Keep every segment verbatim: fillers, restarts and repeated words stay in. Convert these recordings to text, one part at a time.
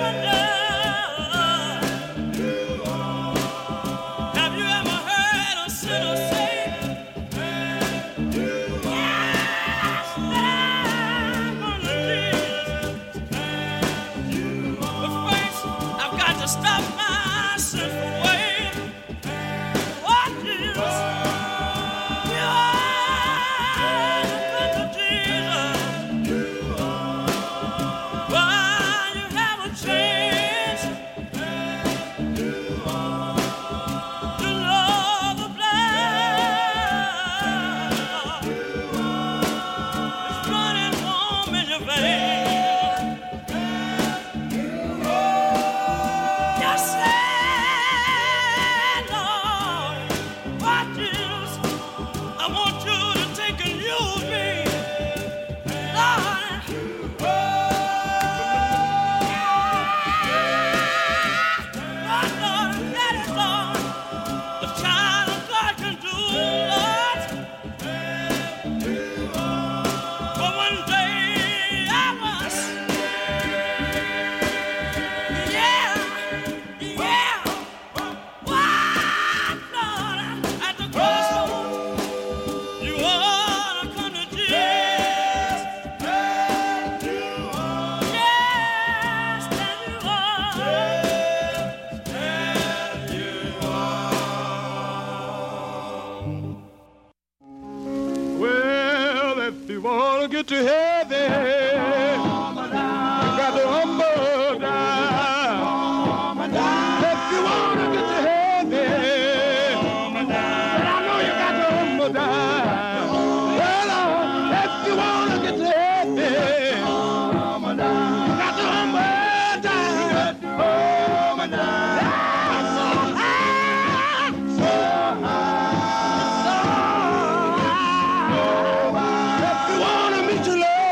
If you wanna meet your love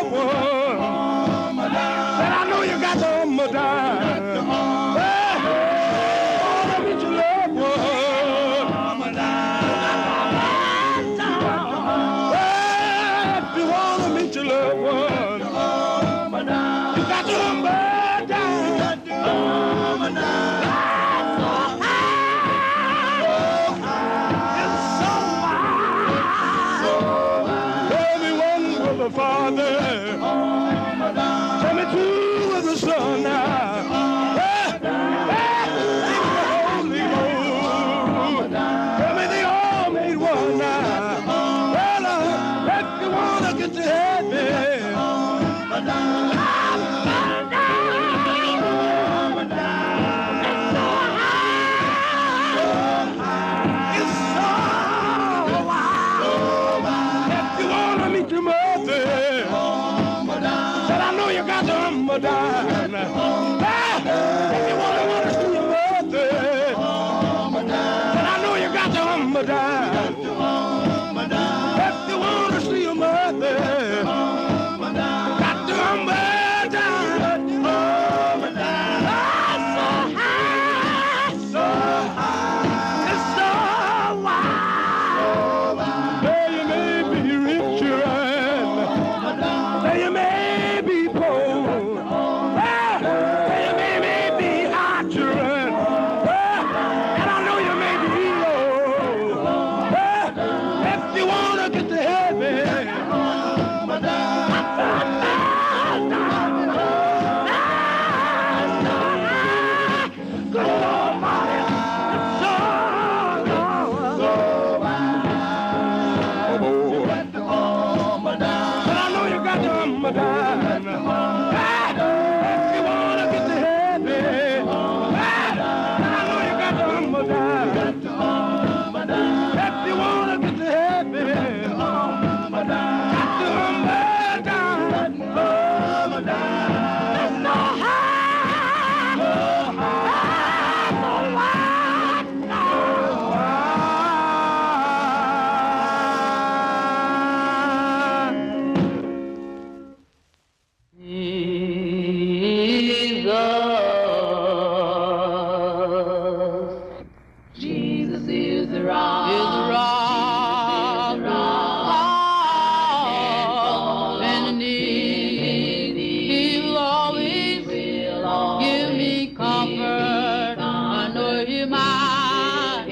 comfort. I know you might.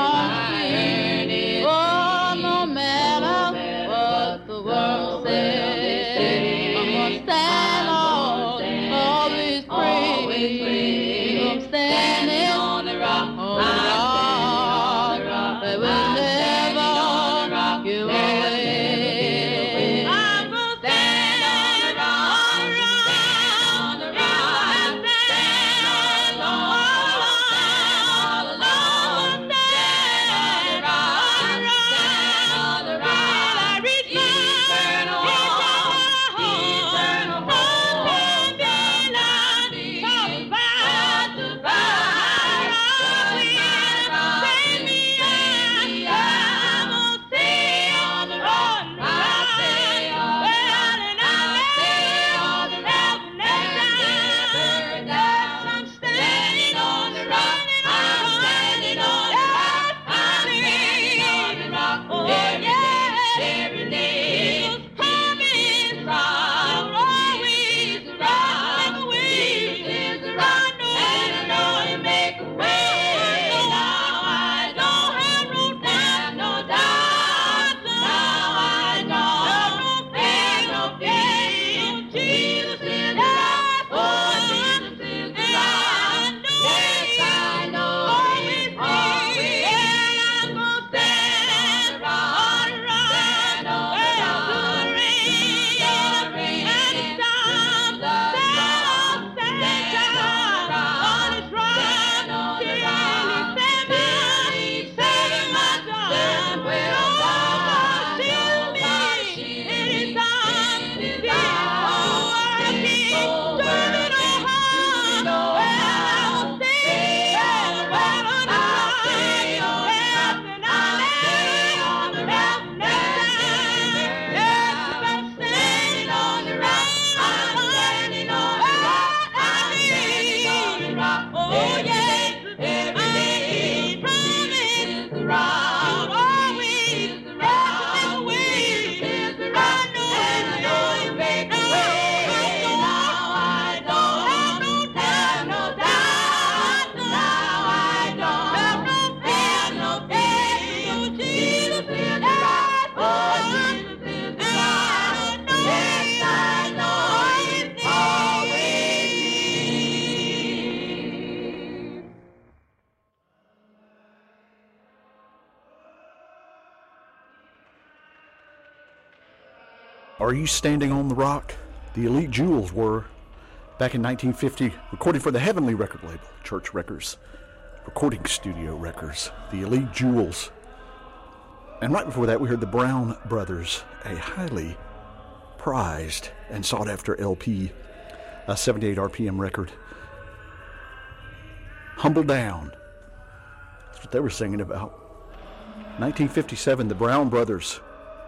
Oh, no matter what the world says, I'm gonna stand on, always free. I'm standing on the rock, on the rock, that will never give away. I'm gonna stand on the rock, on the rock, stand on the rock, stand on the rock, I reach my eternal home, eternal home, talk about save me, I'm gonna stay on the rock, I'll stay on the rock, and I'll stay on the rock, never down. I'm standing on the rock, I'm standing on the rock, I'm standing on the rock, oh yeah, every day. Eagles coming from, always around, make a way, is around, and I know you make a way. Now I don't have no doubt, no doubt. Now I don't have no fear, no fear. Jesus is the rock, oh Jesus is the rock. Yes, I know He's always there. I'm gonna stand on the rock, stand on the rock. The rain, the rain, and the storm, stand, stand, stand on His rock. Till He save me, save my darling. Oh, shield me in His arms. Oh, I keep turning on high. Well, I'll stay on the rock, I'll stay on the rock, and I'll stay on the rock next time. Yes, I'm standing on the rock, I'm standing on the rock, I'm standing on the rock. Oh yes, every day, promise the rock, always the rock, make a way. I know you make a way. Now I don't have no doubt, no doubt. Now I don't have no fear, no fear. Oh, Jesus is the rock, oh Jesus is the rock. Yes, I know He's always near. Are You Standing on the Rock? The Elite Jewels were back in nineteen fifty, recording for the Heavenly record label, Church Records, Recording Studio Records, the Elite Jewels. And right before that, we heard the Brown Brothers, a highly prized and sought after L P, a seventy-eight R P M record. Humble Down. That's what they were singing about. nineteen fifty-seven, the Brown Brothers.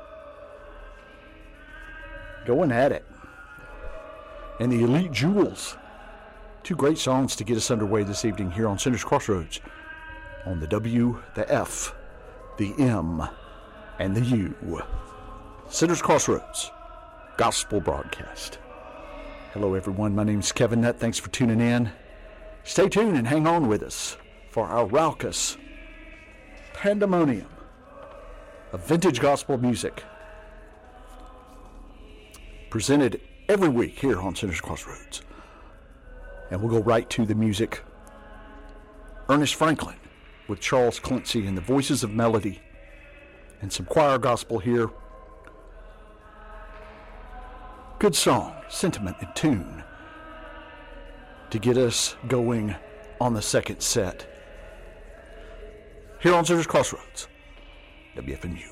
Going at it. And the Elite Jewels. Two great songs to get us underway this evening here on Center's Crossroads. On the W, the F, the M, and the U. Center's Crossroads Gospel Broadcast. Hello everyone, my name is Kevin Nutt. Thanks for tuning in. Stay tuned and hang on with us for our raucous pandemonium of vintage gospel music, presented every week here on Center's Crossroads. And we'll go right to the music. Ernest Franklin with Charles Clancy and the Voices of Melody, and some choir gospel here. Good song, sentiment, and tune to get us going on the second set here on Center's Crossroads, W F M U.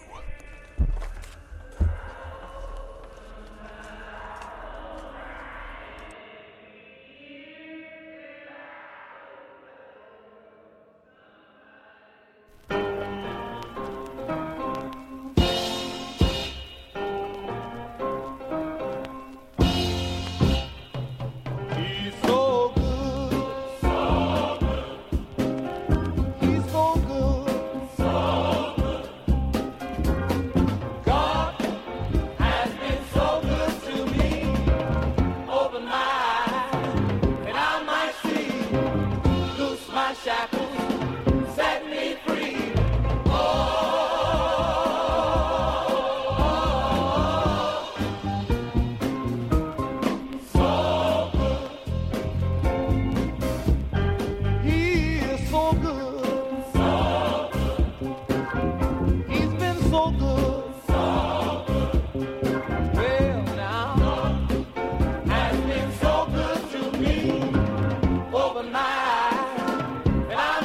He's so good, so good. He's so good, so good. shackles, set me free. He is so good. So good. He's been so good. So good. Well now, has been so good to me overnight. And I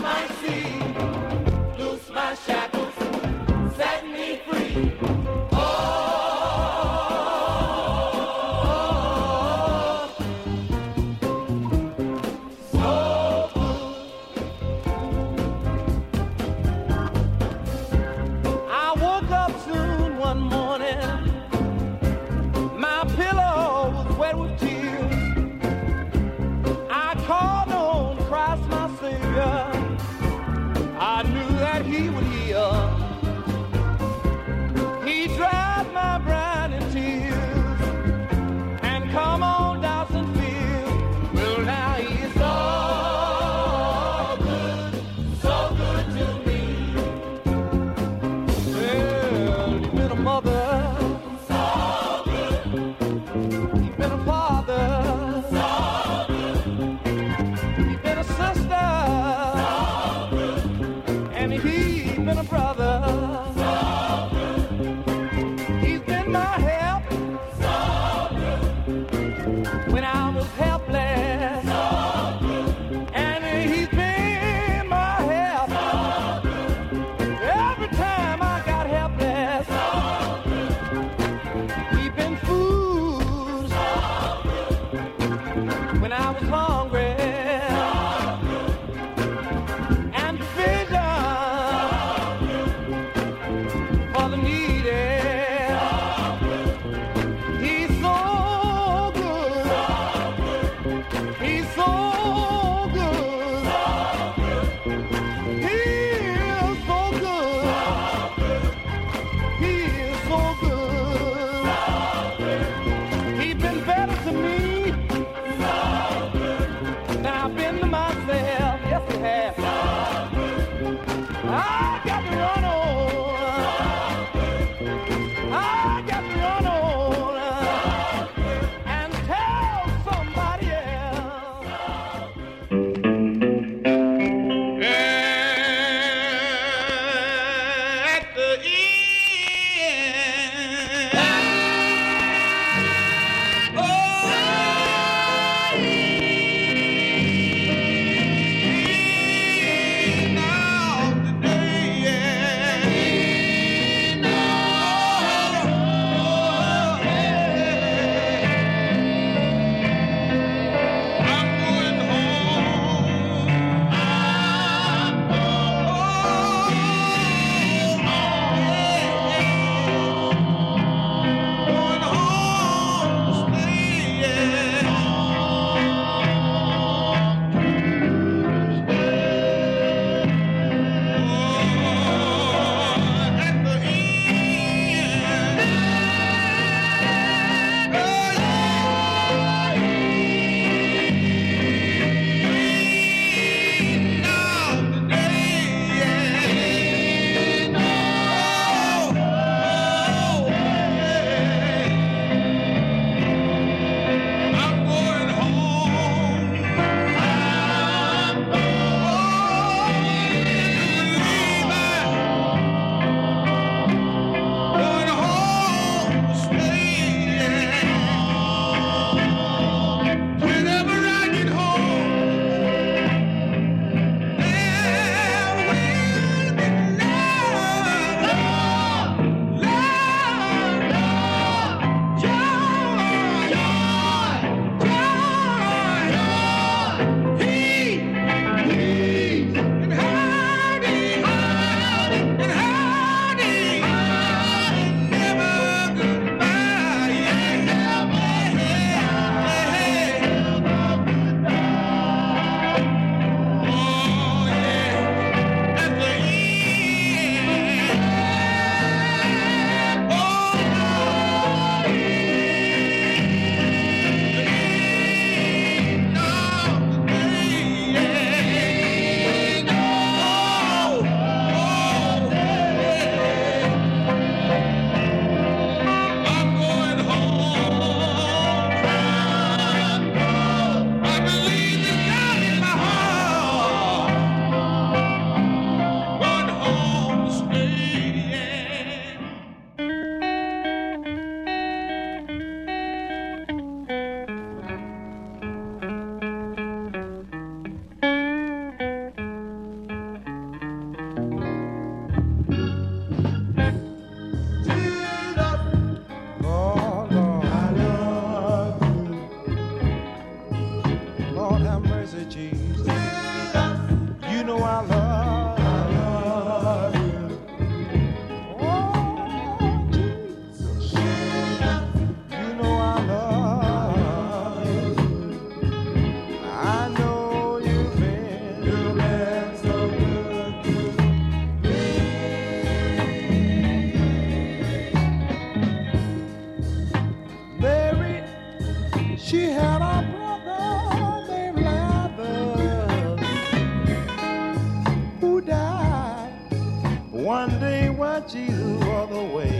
but Jesus was the way.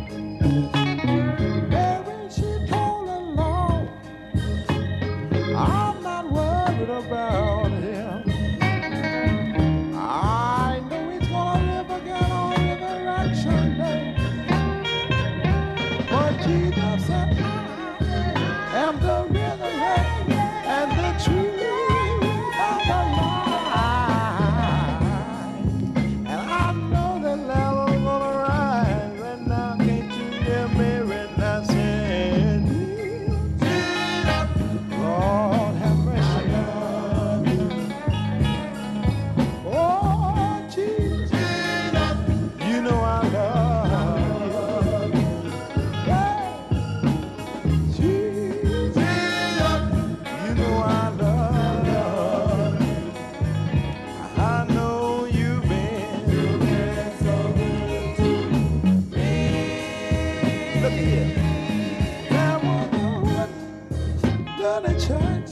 Mary, she told the Lord, I'm not worried about him. I know he's gonna live again on Resurrection Day. But Jesus said, I am the resurrection and the truth and the life. And I know the level's gonna rise right now. Can't you hear me right now saying, Lord have mercy. Oh, Jesus, you know I love you. Yeah. Jesus, you know I love you. I know you've been so good to me. Look here. There was a woman done a church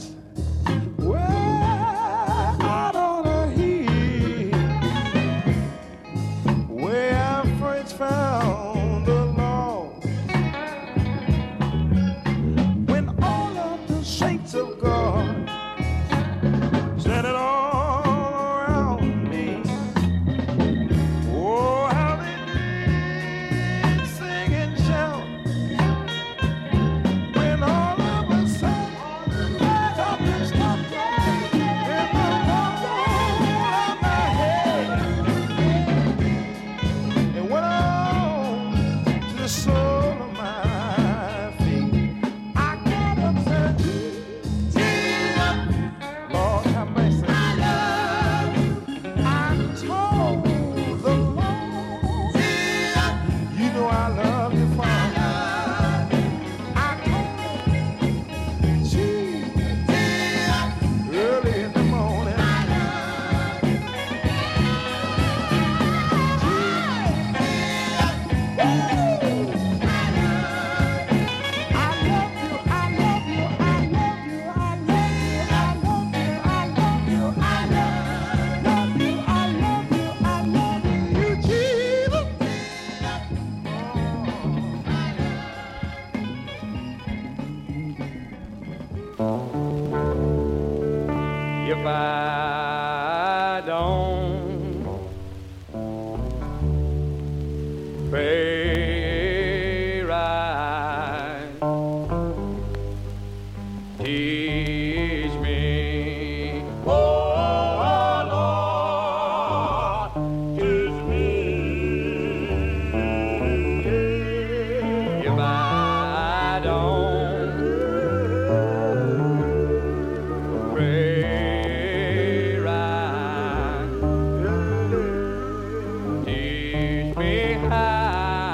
where out on a hill, where I first found the Lord. When all of the saints of God standing all around me, oh, how they did sing and shout. When all of a sudden, up and stopped in the bubble of my head, it went on to the sole of my feet. I got up and said, Jesus, Lord have mercy. I love you. I told the Lord, Jesus, you know I love you, Father. I told Jesus, early in the morning. I love you. If I don't pray right, teach me, oh Lord, teach me. If I don't pray right, teach me how.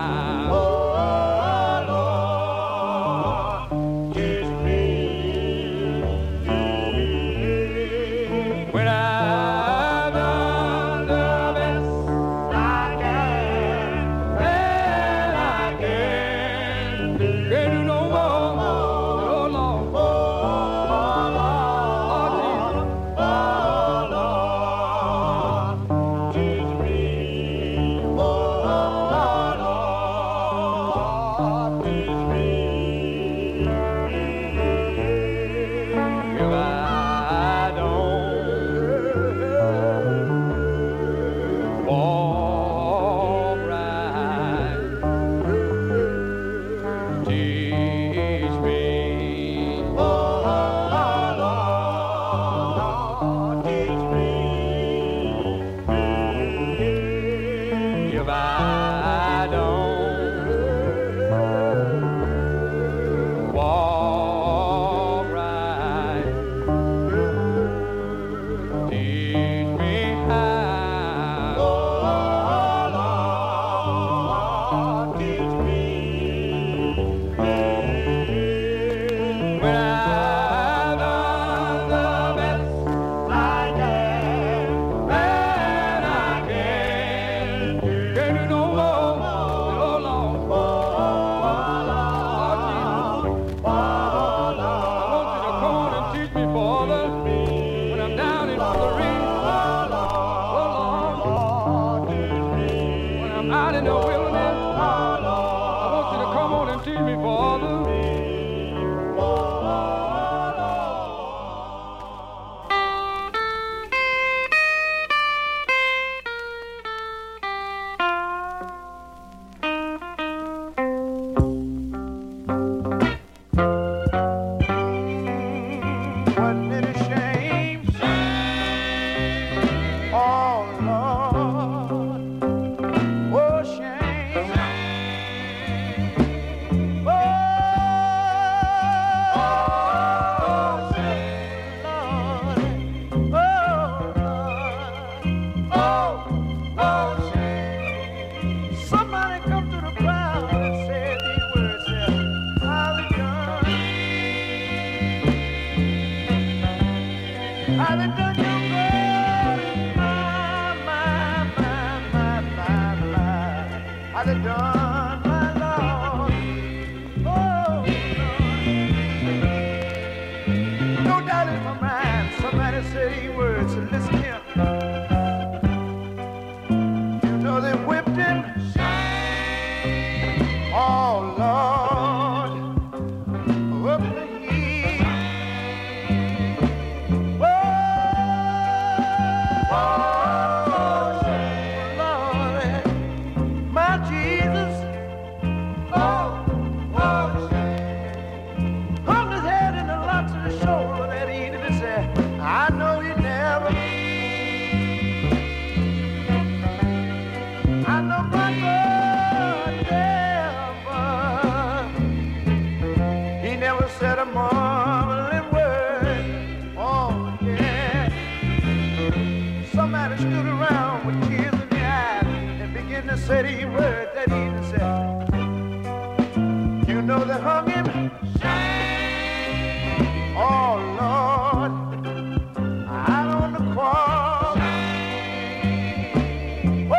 Everybody stood around with tears in their eyes and began to say these words that he said. You know they hung him. Oh Lord, out on the cross. Oh,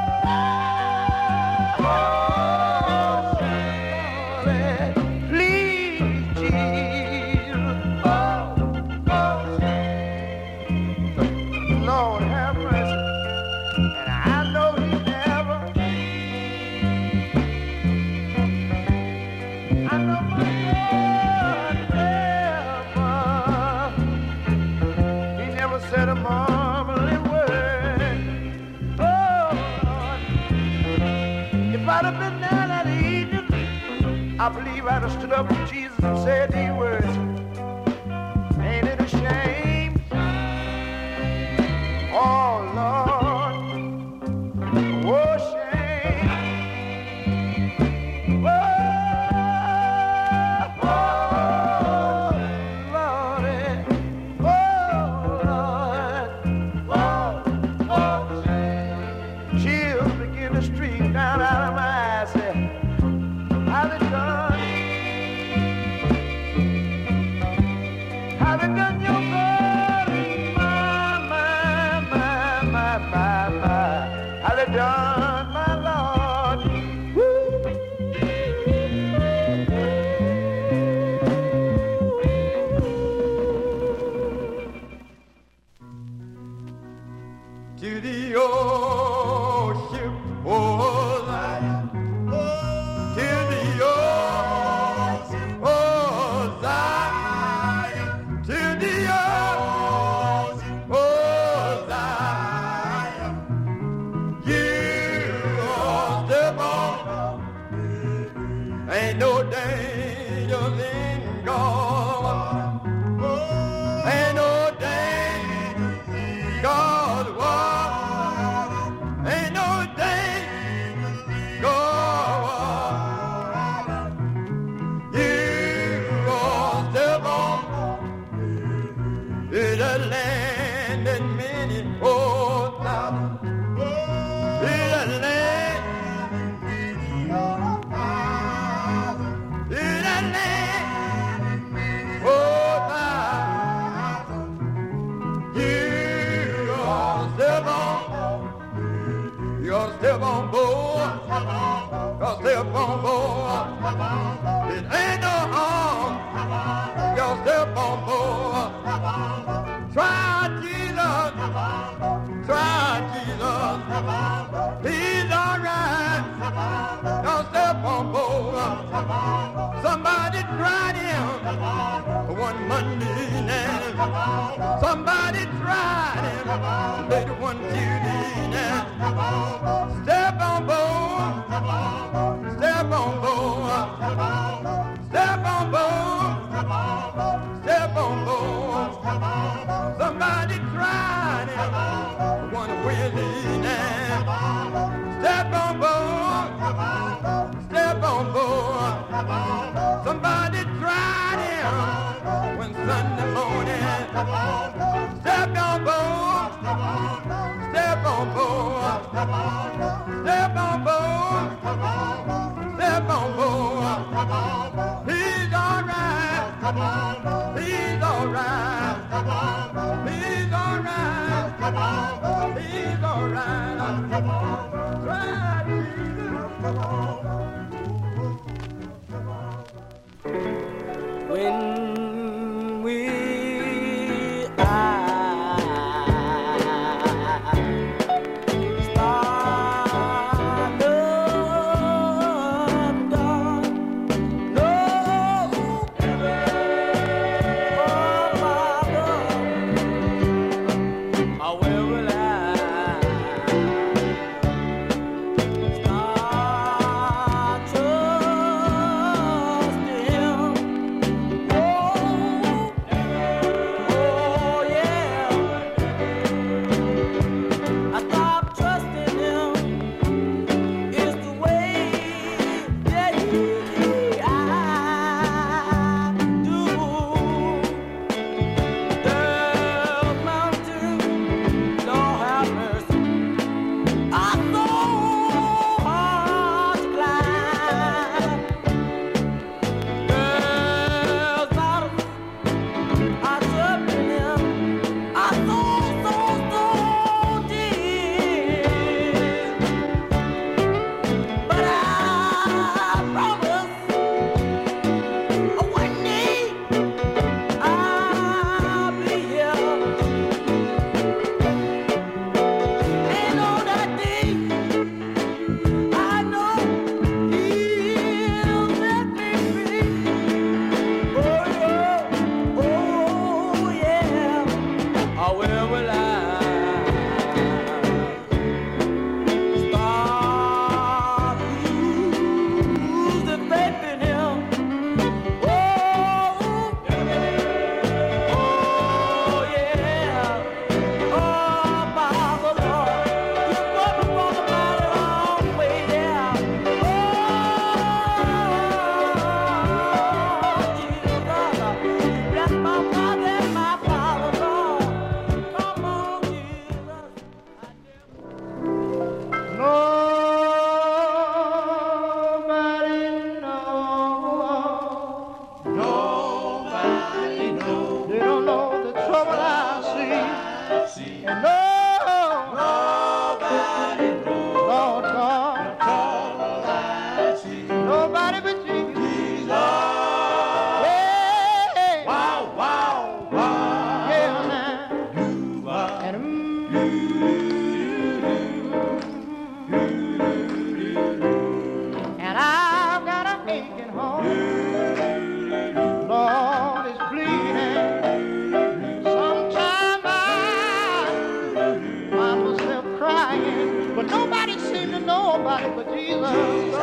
Lord, please, Jesus. Oh, oh, Lord have mercy. And I know he never. I know my Lord never. He never said a mumbling word. Oh, Lord. If I'd have been down at Egypt, I believe I'd have stood up with Jesus and said these words. Ain't it a shame? Oh, Lord. Oh, shame. Oh, oh, Lordy. Oh, Lord. Oh, oh, shame. Chills begin to stream down out of my eyes. Say, how they done? How they done your glory? My, my, my, my, my, my. How they done, my Lord? Woo. To the old ship, oh Zion. To the old ship, oh Zion. To the old ship, oh Zion. You are the ball. Ain't no danger in God. Ain't no danger in God. Ain't no danger in God. You are the ball. In a land that many old thousands. In a land. In a land. Oh, thousands. You are still on. You're still on board. You're still on board. It ain't no harm. You're still on board. Try Jesus. Try Jesus. He's alright. You're still on board. Somebody tried him one Monday night. Somebody tried him later one Tuesday night. Step on board. Step on board. Step on board. Step on board. Somebody tried him one Wednesday night. Step on board. Step on board. Somebody tried him one Sunday morning. Step on board. Step on board. Step on board. Step on board. He's alright. He's alright. He's alright. He's alright. Try Jesus. When we are start up, God, no heaven, oh Father, oh, where will I And I've got a aching heart. Lord is bleeding. Sometimes I find myself crying, but nobody seems to know about it but Jesus.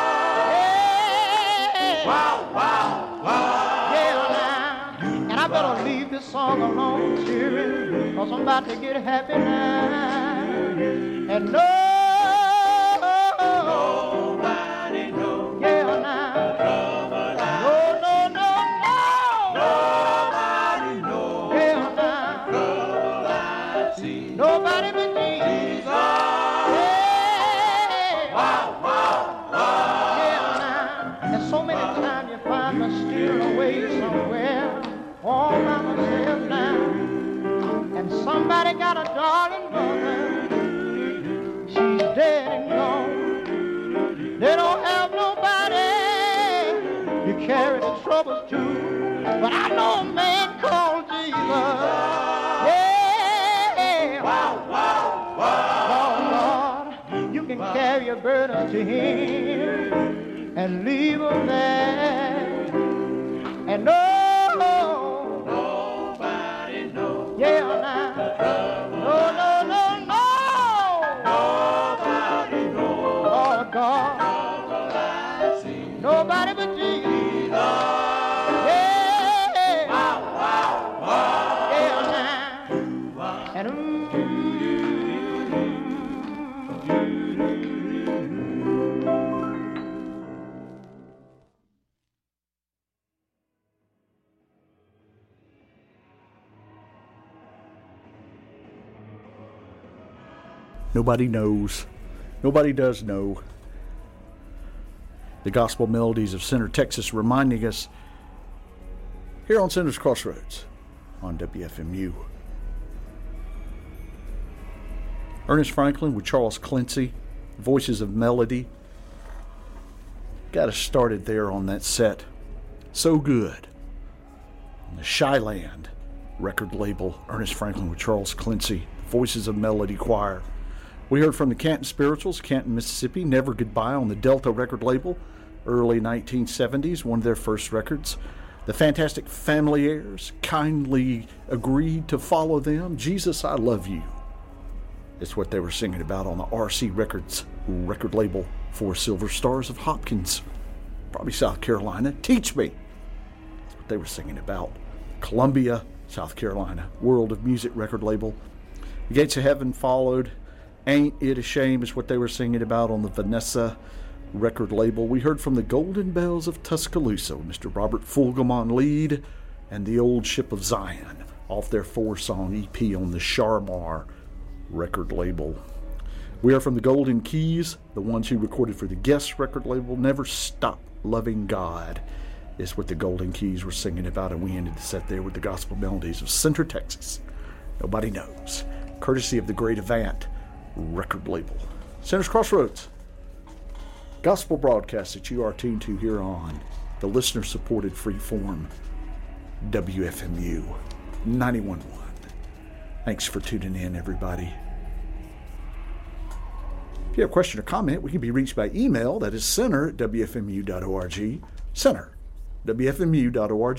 Yeah. Wow, wow, wow. Yeah, now. And I better leave this song alone, cheering, because I'm about to get happy now. And no, Nobody knows. yeah, now. No, no, no, no. Nobody knows. Yeah, now. Nobody sees. Nobody but Jesus. Yeah. Wow, wow, wow. Yeah, now. And so many times you find me stealing away somewhere, all by myself now. And somebody got a darling mother. She's dead and gone. They don't have nobody to carry the troubles to. But I know a man called Jesus. Yeah. Wow, wow, wow. Lord, Lord, you can carry your burdens to him and leave them there. And no, Nobody knows. yeah, now. No, no, no, no. Nobody knows. Lord God, Nobody sees. nobody but Jesus. Yeah. Wow, wow, wow. Yeah, now. And mm, Nobody knows. Nobody does know. The gospel melodies of Center, Texas, reminding us here on Center's Crossroads on W F M U. Ernest Franklin with Charles Clancy, Voices of Melody. Got us started there on that set. So good. On the Shyland record label, Ernest Franklin with Charles Clancy, Voices of Melody Choir. We heard from the Canton Spirituals, Canton, Mississippi, Never Goodbye on the Delta record label, early nineteen seventies, one of their first records. The Fantastic Family Airs, Kindly Agreed to Follow Them, Jesus, I Love You. It's what they were singing about on the R C Records record label for Silver Stars of Hopkins, probably South Carolina. Teach Me. That's what they were singing about. Columbia, South Carolina, World of Music record label. The Gates of Heaven followed. Ain't It a Shame is what they were singing about on the Vanessa record label. We heard from the Golden Bells of Tuscaloosa, Mister Robert Fulgham on lead, and the Old Ship of Zion off their four-song E P on the Sharmar record label. We are from the Golden Keys, the ones who recorded for the Guess record label. Never Stop Loving God is what the Golden Keys were singing about, and we ended the set there with the gospel melodies of Center, Texas. Nobody Knows, courtesy of the Great Avant record label. Center's Crossroads, gospel broadcast that you are tuned to here on the listener-supported free-form W F M U ninety-one point one. Thanks for tuning in, everybody. If you have a question or comment, we can be reached by email. That is center at w f m u dot org. Center, w f m u dot org.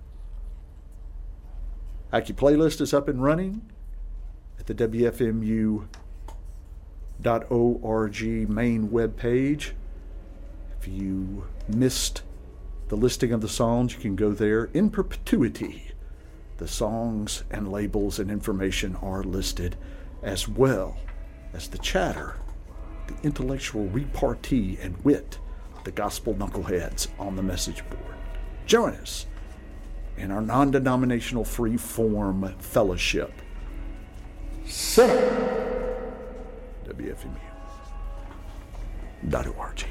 Aki playlist is up and running at the w f m u dot org main web page. If you missed the listing of the songs, you can go there in perpetuity. The songs and labels and information are listed, as well as the chatter, the intellectual repartee and wit of the gospel knuckleheads on the message board. Join us in our non-denominational free-form fellowship. Center, w f m u dot org.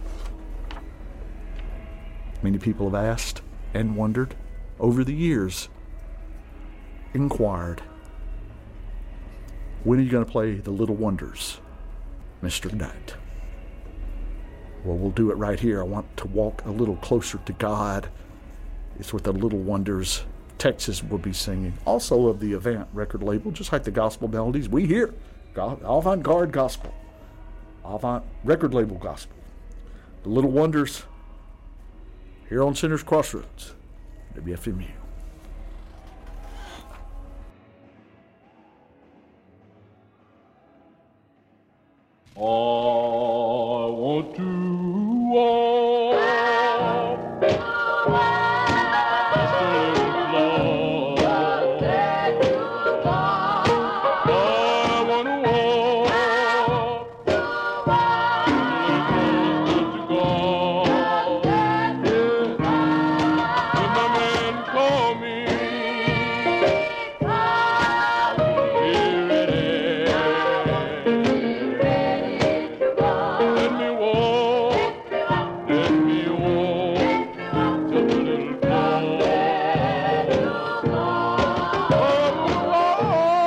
Many people have asked and wondered over the years, inquired, when are you going to play The Little Wonders, Mister Nutt? Well, we'll do it right here. I want to walk a little closer to God. It's what The Little Wonders Texas will be singing, also of the Avant record label, just like the gospel melodies we hear. Go- Avant-garde gospel. Avant record label gospel. The Little Wonders here on Center's Crossroads, W F M U. I want to walk just a little closer. I want to walk just a little closer to God. Yeah. When my man call me, here it is. Let me walk, let me walk, just a little closer. Oh, walk,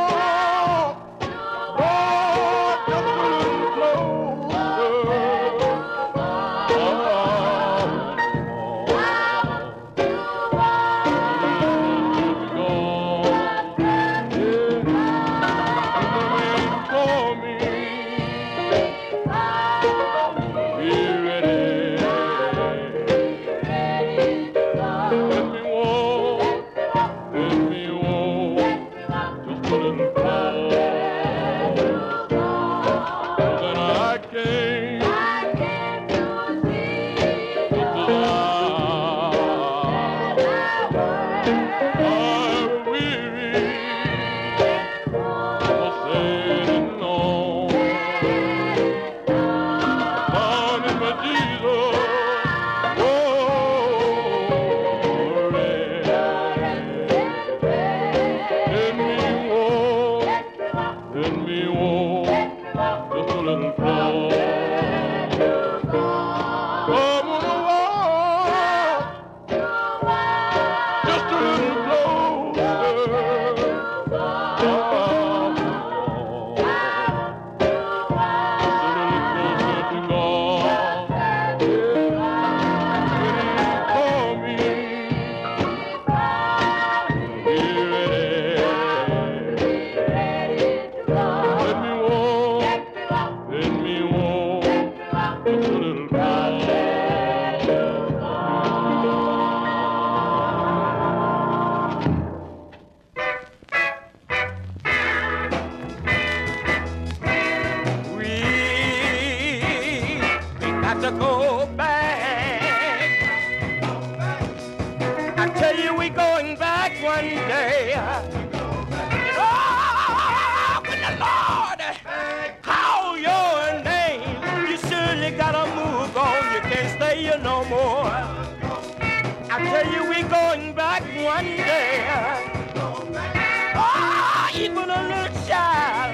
walk just a little closer. Call me. Here it is. Let me walk, let me walk, just a little closer. Then I came to the I'm weary of sitting on. Found in my Jesus, oh, rest. Let me walk, let me walk, just a little closer. I'm gonna walk, just a little closer. We got to go back. I tell you, we going back one day. Oh, when the Lord call your name, you surely gotta move on. You can't stay here no more. I tell you, we going back one day. Oh, even a little child.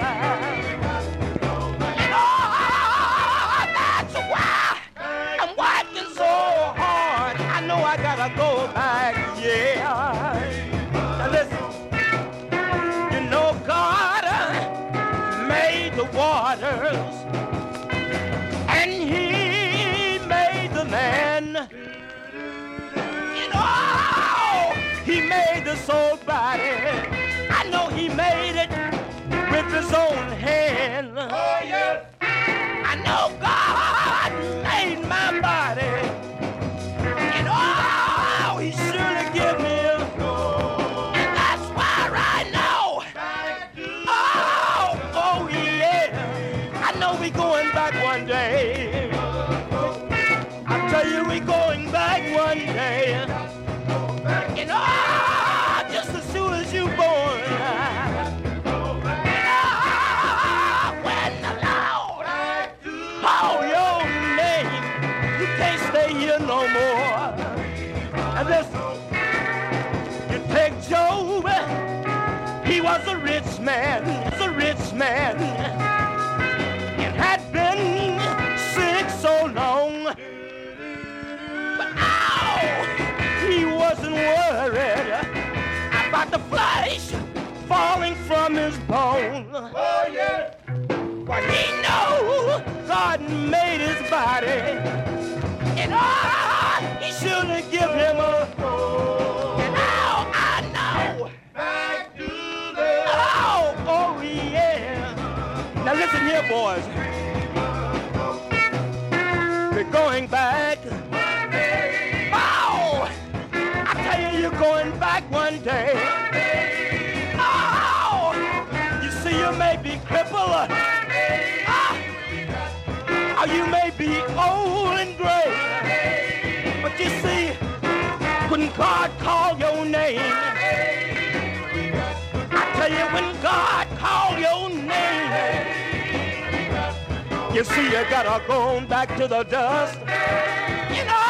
You know, that's why I'm working so hard. I know I gotta go back, yeah. Now listen, you know God uh, made the waters and He made the man. You know, He made the soul body. I know He made it with His own hand. Oh yeah. I know God made my body. You know, He surely give me a and that's why right now. Oh, oh yeah. I know we going back one day. I tell you, we going back one day. You know, just as soon as you born. You know, when the Lord call your name, you can't stay here no more. And listen, you take Job, he was a rich man, he's a rich man. And had been sick so long, but now he wasn't worried about the flesh falling from his bone. Oh yeah. For he knew God made his body, and oh, He should have given him a. And now I know listen here, boys. We're going back. Oh, I tell you, you're going back one day. Oh, you see, you may be crippled. Ah, or you may be old and gray. But you see, when God called your name, I tell you, when God called your name, you see, you gotta go back to the dust. You know,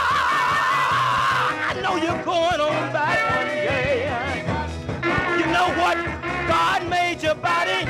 I know you're going on back one day. You know what? God made your body.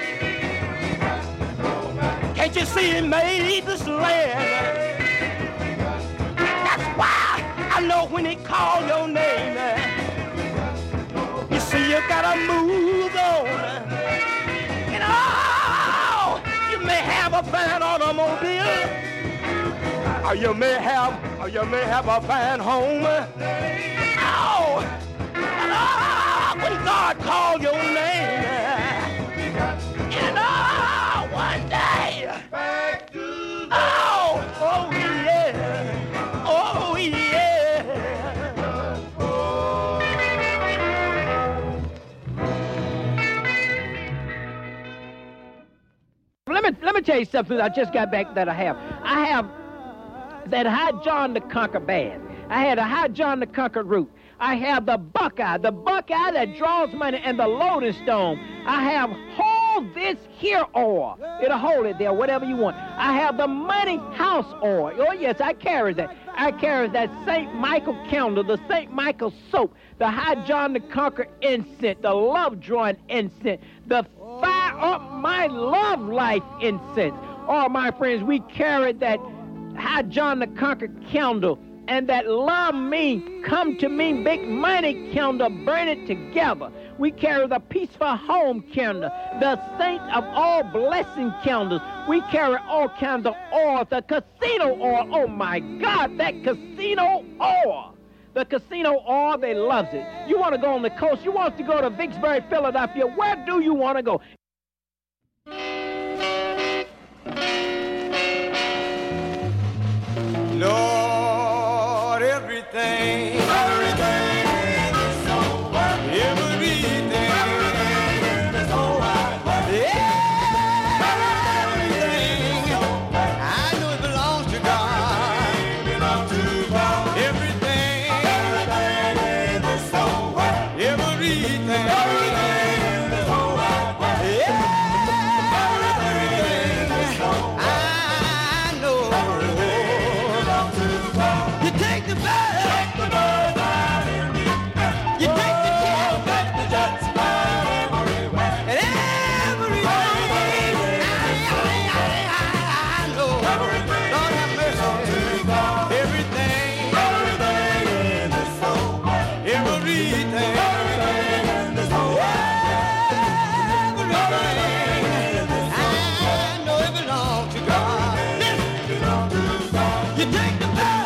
Can't you see He made this land? That's why I know when He called your name, you see, you gotta move on. You know, you may have a fine automobile, or you may have, or you may have a fine home. Oh, oh, when God called your name, you know, one day, back to the oh, oh yeah, oh yeah. Let me let me tell you something I just got back that I have. I have that High John the Conquer band. I had a High John the Conquer root. I have the Buckeye, the Buckeye that draws money, and the Loading Stone. I have hold this here oil. It'll hold it there, whatever you want. I have the Money House oil. Oh, yes, I carry that. I carry that Saint Michael candle, the Saint Michael soap, the High John the Conquer incense, the Love Drawing incense, the Fire Up My Love Life incense. Oh, my friends, we carry that High John the Conquer candle and that Love Me, Come to Me, Big Money candle, burn it together. We carry the Peaceful Home candle, the Saint of All Blessing candles. We carry all kinds of oil, the casino oil. Oh, my God, that casino oil. The casino oil, they loves it. You want to go on the coast. You want to go to Vicksburg, Philadelphia. Where do you want to go? Lord, everything, everything is so right. Everything is so right. Everything, I know it belongs to God. Everything, everything is so right. Everything, everything is so right. Everything is so right. I know. You take the bird, take the bird out in the air. You take the jet, take the jets out everywhere. And everything, I, I, I, I know. Everything, Lord have mercy. Everything, everything in this soul. Everything, everything in this soul. Everything, I know it belongs to God. You take the bird.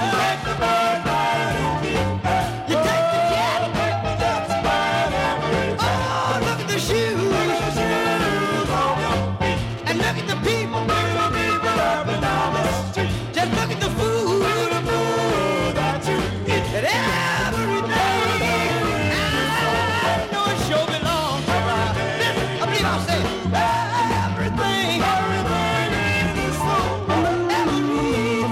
Just look at the food, the food that you eat. And everything, I know it sure belongs to God. Listen, I believe I'll say everything, everything in this soul, everything.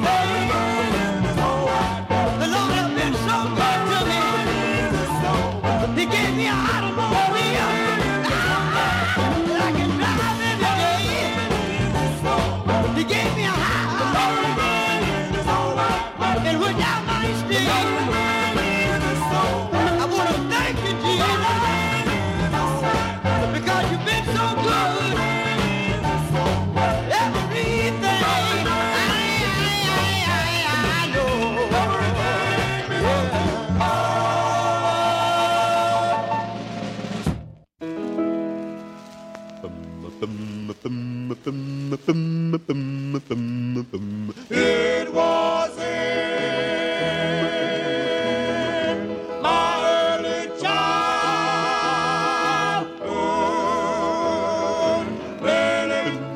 The Lord has been so good to me. He gave me a automobile that I can drive every day. He gave me a house in which I might stay. I want to thank you, Jesus, because you've been so good. Everything I, I, I, I know. It was in my early childhood when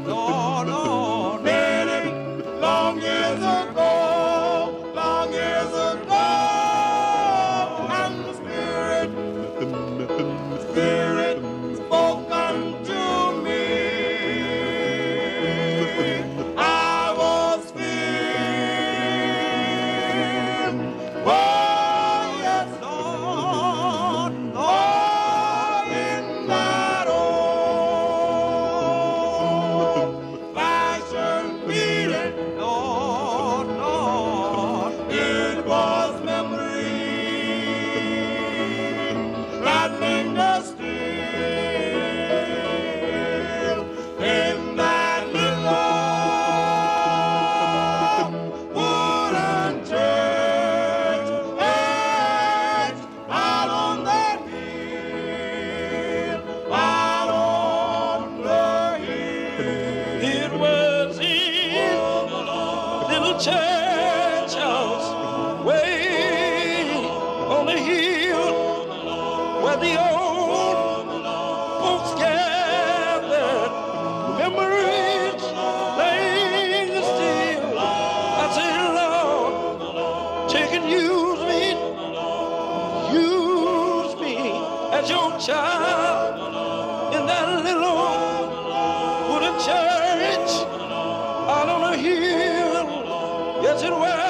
church house way on the hill where the old folks gathered, memories linger still. I say, Lord, take and use me, use me as your child in that little wooden church out on a hill. Yes, it was.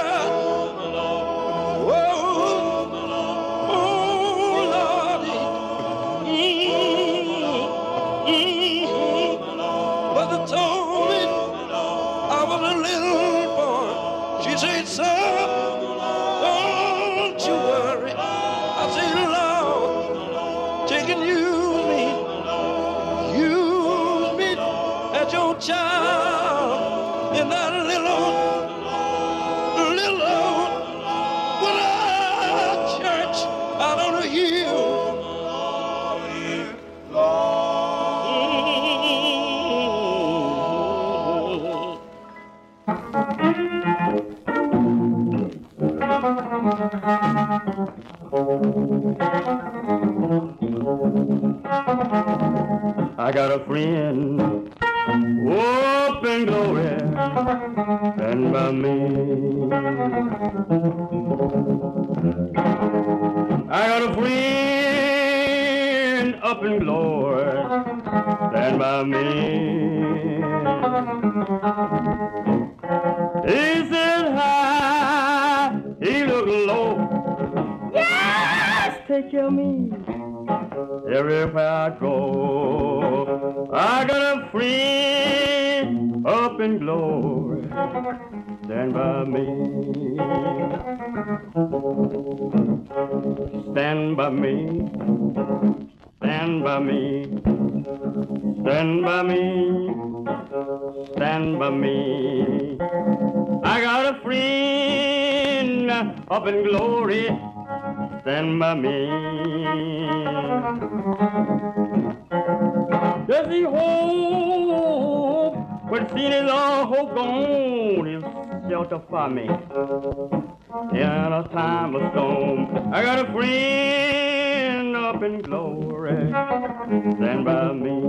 Say, son, don't you worry. I say, Lord, take and use me, use me as your child in that little, little wooden church out on the hill. I got a friend up in glory, stand by me. I got a friend up in glory, stand by me. He said high, he look low. Yes, take care of me everywhere I go. I got a friend up in glory, stand by me. Stand by me, stand by me, stand by me, stand by me. I got a friend up in glory, stand by me. Does he hope when seen his all hope gone, he'll shelter for me in a time of storm? I got a friend up in glory, stand by me.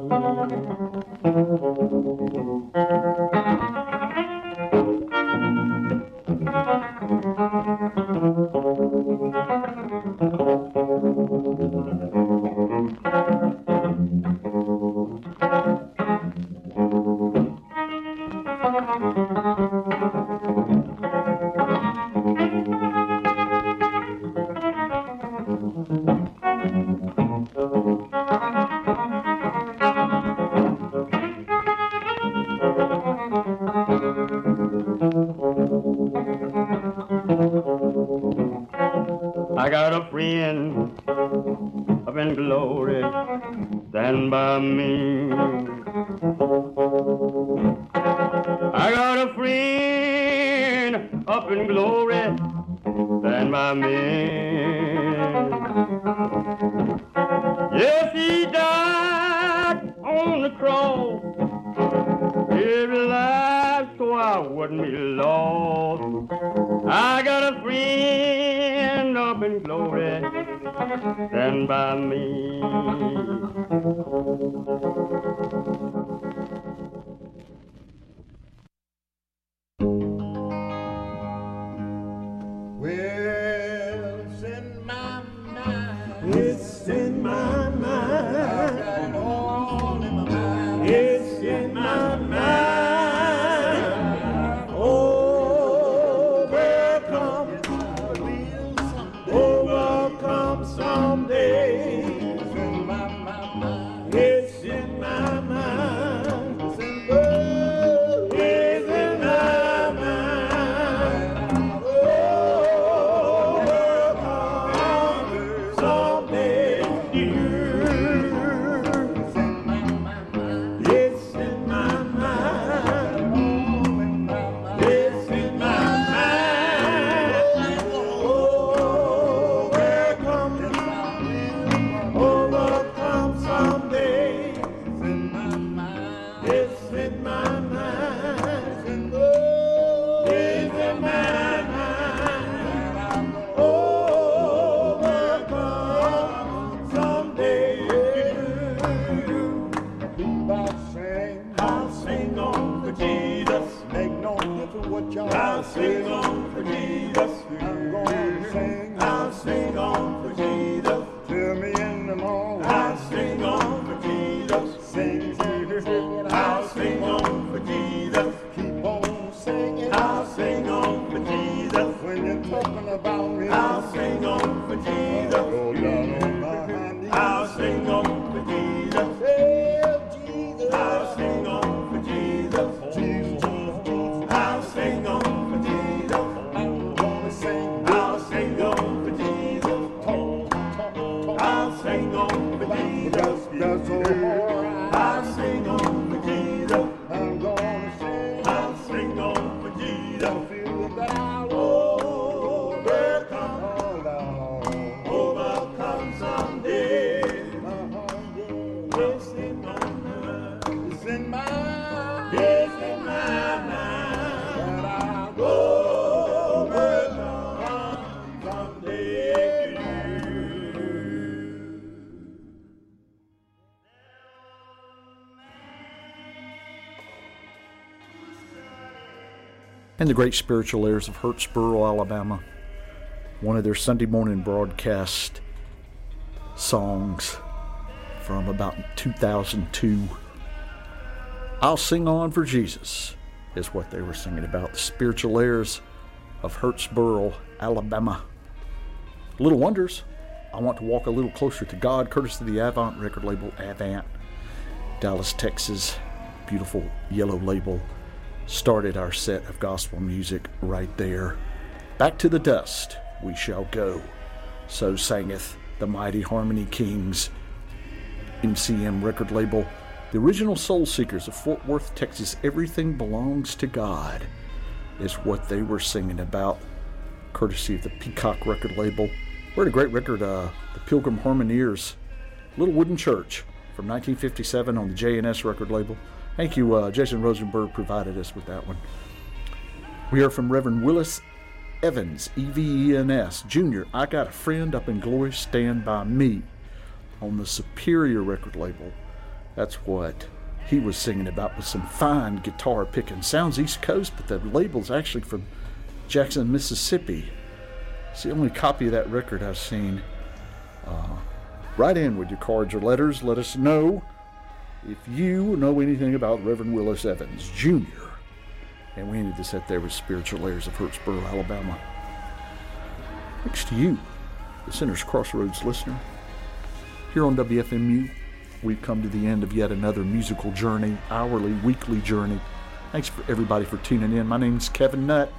I got a friend up in glory, stand by me. I got a friend up in glory, stand by me. Yes, he died on the cross, gave his life so I wouldn't be lost. I got a friend up in glory, stand by me. Well, it's in my mind. It's in my mind. I got it all in my mind. It's in my mind. Overcome, overcome someday. It's in my mind. It's in my mind. I'll sing on for Jesus. Make no difference what y'all I'll sing on for Jesus. I'm going to sing. I'll sing on for Jesus. Till me in the morning. I'll sing on for Jesus. Sing, sing, sing. I'll sing on for Jesus. Keep on singing. I'll sing on for Jesus. When you're talking about me, I'll sing on for Jesus. Go down on my knees. I'll sing on for Jesus. Hey, Jesus. I'll sing on for Jesus. Jesus, Jesus, Jesus. I'll sing on for Jesus. I'm gonna sing. I'll sing on for Jesus. Talk, talk, talk. I'll sing on for Jesus. That's so alright. I'll sing on for Jesus. I'm gonna sing. I'll sing on for Jesus. I feel that I'll overcome. Overcome someday. It's in my mind. It's in my It's in my mind. That I'll overcome someday. And the great spiritual airs of Hurtsboro, Alabama. One of their Sunday morning broadcast songs from about two thousand two. I'll Sing On for Jesus is what they were singing about. The spiritual airs of Hurtsboro, Alabama. Little Wonders, I Want to Walk a Little Closer to God, courtesy of the Avant record label, Avant. Dallas, Texas, beautiful yellow label. Started our set of gospel music right there. Back to the dust we shall go. So sangeth the mighty Harmony Kings. M C M record label. The original Soul Seekers of Fort Worth, Texas. Everything Belongs to God is what they were singing about, courtesy of the Peacock record label. We heard a great record, uh, the Pilgrim Harmoniers, Little Wooden Church, from nineteen fifty-seven on the J and S record label. Thank you, uh, Jason Rosenberg provided us with that one. We heard from Reverend Willis Evans, E V E N S, Junior, I Got a Friend Up in Glory, Stand By Me, on the Superior record label. That's what he was singing about, with some fine guitar picking. Sounds East Coast, but the label's actually from Jackson, Mississippi. It's the only copy of that record I've seen. Uh, write in with your cards or letters. Let us know if you know anything about Reverend Willis Evans, Junior And we ended the set there with Spiritual Airs of Hurtsboro, Alabama. Thanks to you, the Sinner's Crossroads listener. Here on W F M U, we've come to the end of yet another musical journey, hourly, weekly journey. Thanks for everybody for tuning in. My name's Kevin Nutt.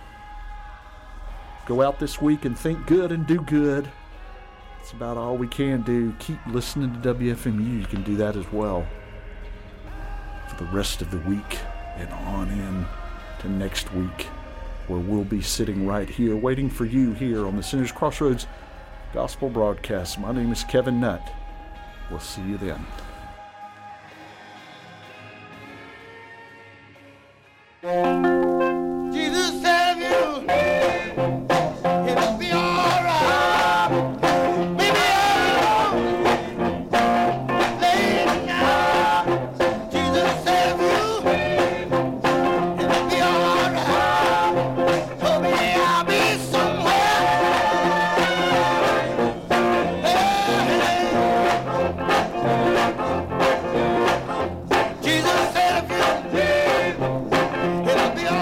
Go out this week and think good and do good. That's about all we can do. Keep listening to W F M U. You can do that as well for the rest of the week and on in to next week, where we'll be sitting right here waiting for you here on the Sinner's Crossroads Gospel Broadcast. My name is Kevin Nutt. We'll see you then. Jesus save you. It'll be alright. Baby, I'm laying down. Jesus save you. It'll be alright. So maybe I'll be somewhere. Hey, hey. Jesus save you. It'll be alright.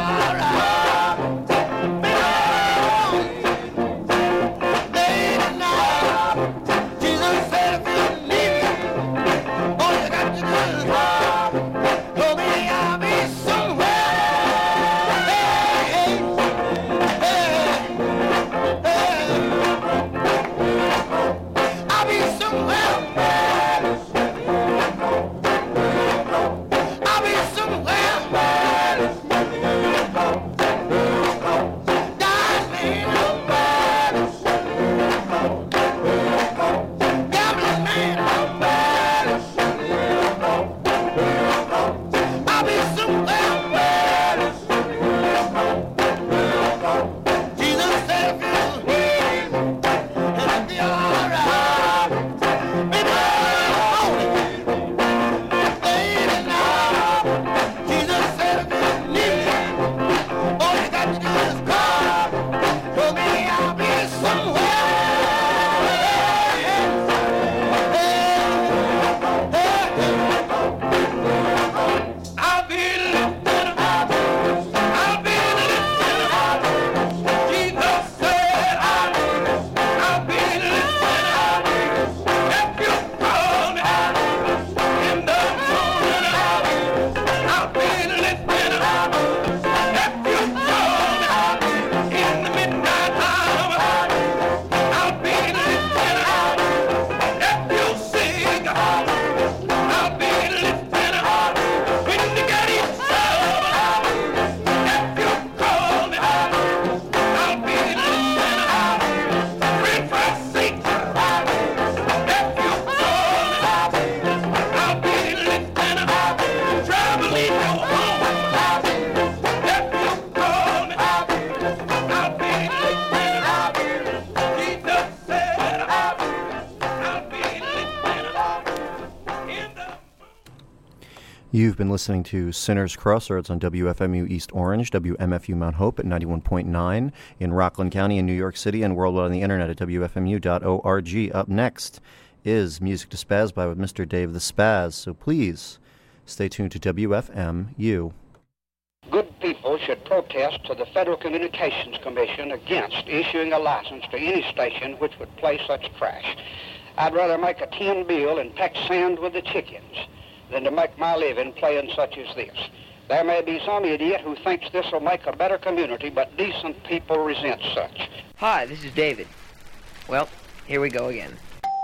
You've been listening to Sinners Crossroads on W F M U East Orange, W M F U Mount Hope at ninety-one point nine in Rockland County in New York City, and worldwide on the internet at W F M U dot org. Up next is Music to Spaz by with Mister Dave the Spaz, so please stay tuned to W F M U. Good people should protest to the Federal Communications Commission against issuing a license to any station which would play such trash. I'd rather make a tin bill and peck sand with the chickens than to make my living playing such as this. There may be some idiot who thinks this will make a better community, but decent people resent such. Hi, this is David. Well, here we go again.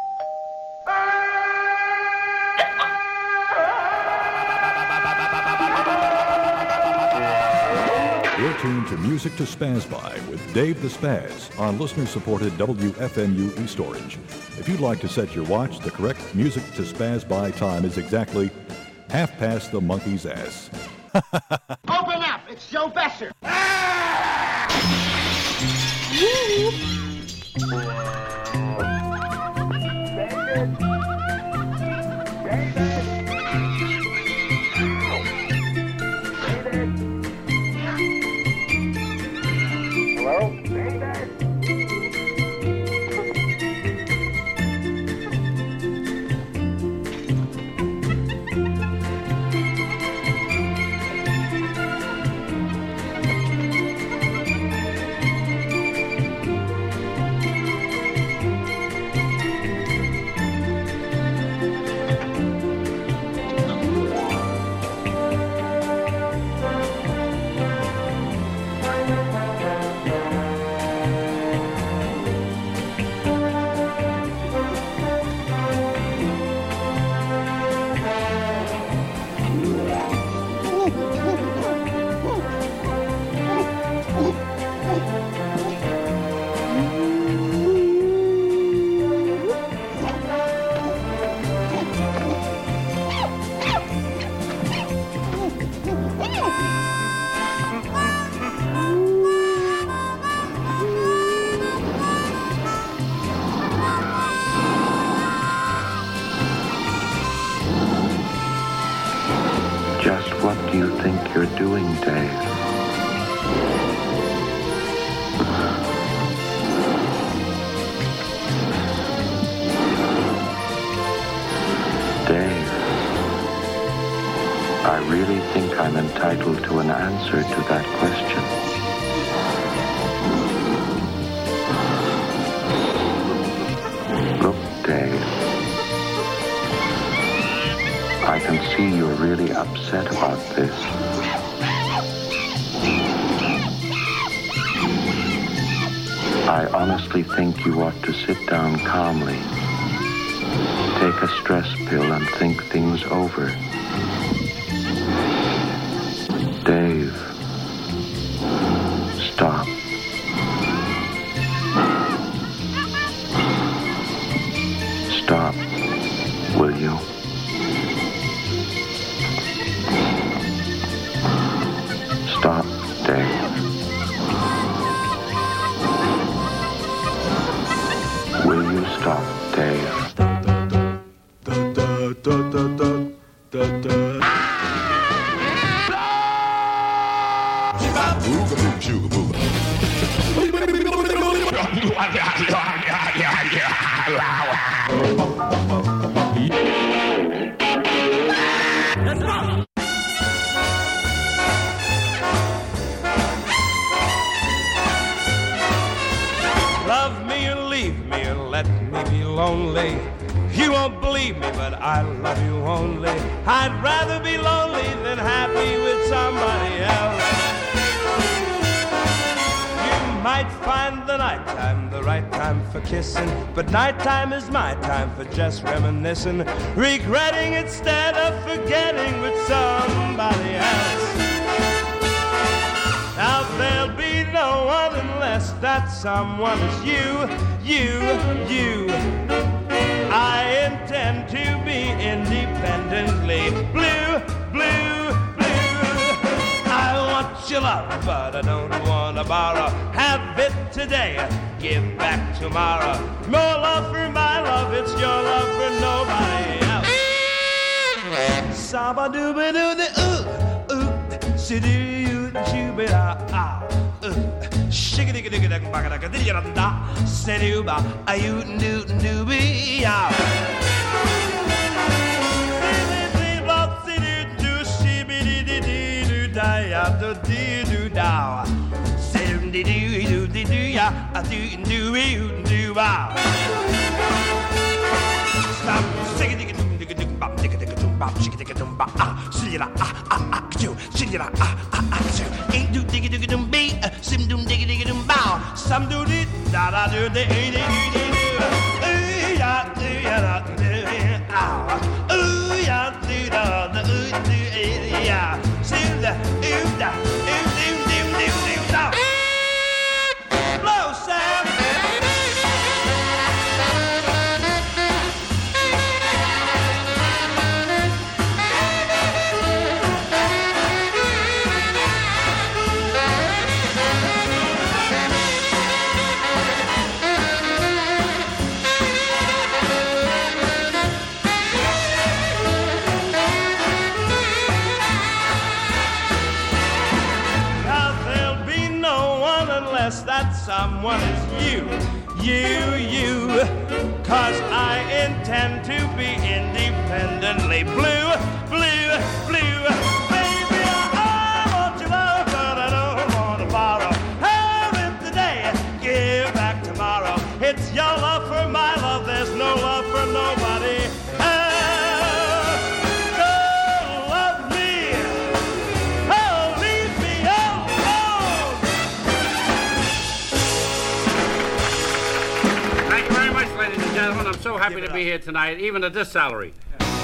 You're tuned to Music to Spaz By with Dave the Spaz on listener-supported W F M U East Orange. If you'd like to set your watch, the correct Music to Spaz By time is exactly half past the monkey's ass. Open up! It's Joe Besser! Entitled to an answer to that question. Look, Dave, I can see you're really upset about this. I honestly think you ought to sit down calmly, take a stress pill and think things over. Dave, stop. Stop, will you? Stop, Dave. Will you stop, Dave? Da, da, da, da, da, da, da. Love me or leave me or let me be lonely. You won't believe me, but I love you only. I'd rather be lonely than happy with somebody else. Might find the nighttime the right time for kissing, but nighttime is my time for just reminiscing, regretting instead of forgetting with somebody else. Now there'll be no one unless that someone is you, you, you. I intend to be independently blue, blue, I want your love, but I don't want to borrow. Have it today, give back tomorrow. More love for my love, it's your love for nobody else. Saba dooba doo the ooh ooh, sidoo you jooba ah ooh, shigga digga digga digga bagga digga digga da, sidoo ba ayoo noo nooby ah. Sidoo shibby dee dee dee doo da ya do dee doo da, sidoo dee doo doo dee doo ya a doo nooby doo ba. Stop singing digga digga digga bop digga digga doo bop shigga digga doo bop ah shilla ah ah ah choo shilla ah ah ah choo ain't do digga digga doo be sim doo digga digga doo bow some do dee da da do de dee dee dee doo ooh ya doo ya da doo ah ooh ya doo da da ooh doo ya sim da ooh da ooh doo doo doo doo da blow Sam. That someone is you, you, you, cause I intend to be independently blue, blue, blue. Baby, I want your love, but I don't want to borrow. Have it today, give back tomorrow. It's your love for my love, there's no love for nobody. I'm so happy to be here tonight, even at this salary.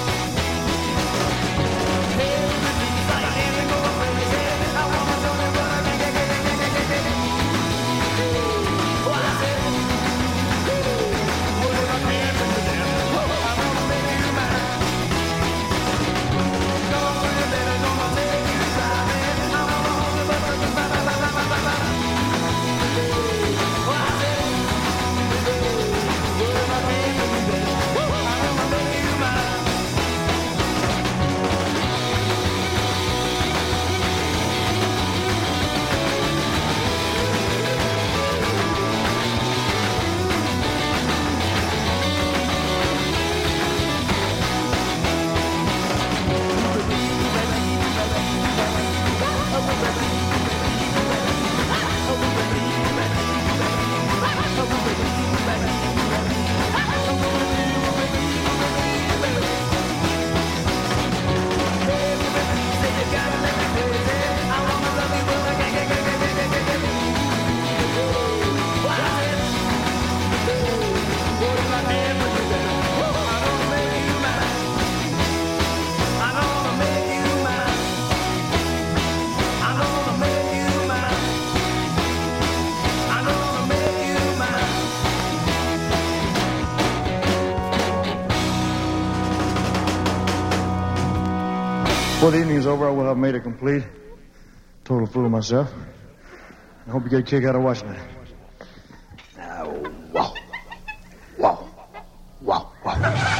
Before the evening is over, I will have made a complete, total fool of myself. I hope you get a kick out of watching it. Uh, wow. Wow. Wow. Wow.